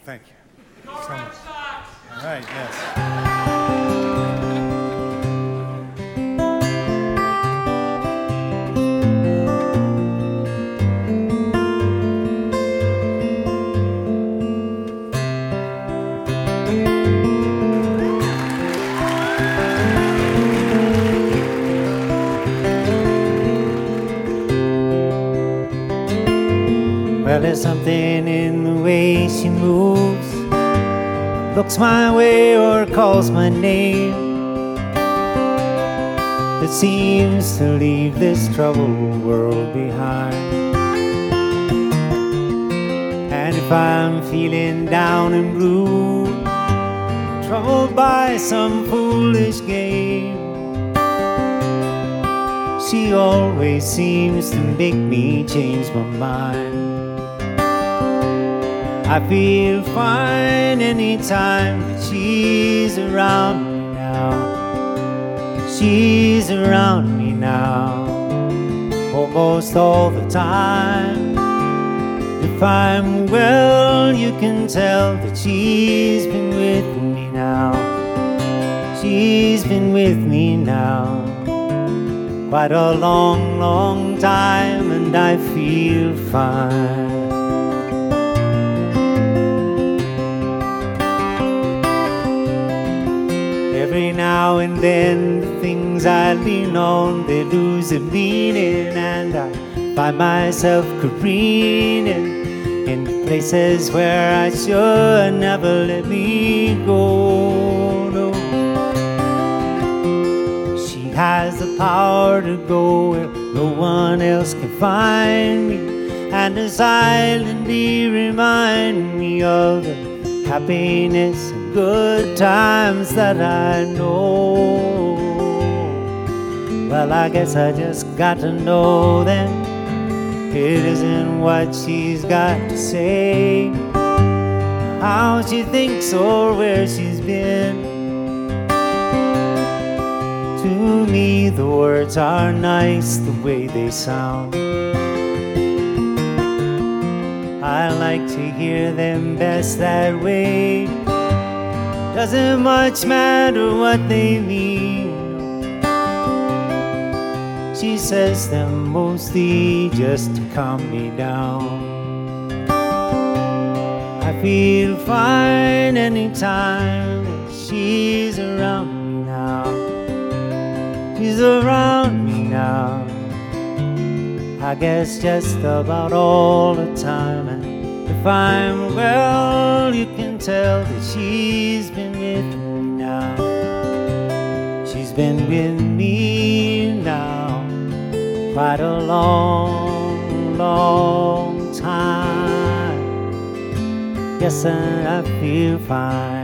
Thank you. Go Red Sox! All right, yes. Well, there's something in the way she moves, looks my way or calls my name, that seems to leave this troubled world behind. And if I'm feeling down and blue, troubled by some foolish game, she always seems to make me change my mind. I feel fine anytime that she's around me now. She's around me now, almost all the time. If I'm well, you can tell that she's been with me now. She's been with me now quite a long, long time, and I feel fine. Every now and then the things I lean on, they lose their meaning, and I find myself careening in places where I should never let me go. No. She has the power to go where no one else can find me, and to silently remind me of the happiness and good times that I know. Well, I guess I just got to know then it isn't what she's got to say, how she thinks or where she's been. To me the words are nice the way they sound. I like to hear them best that way. Doesn't much matter what they mean. She says them mostly just to calm me down. I feel fine anytime that she's around me now. She's around me now, I guess just about all the time. And if I'm well, you can tell that she's been with me now. She's been with me now quite a long, long time. Yes, and I feel fine.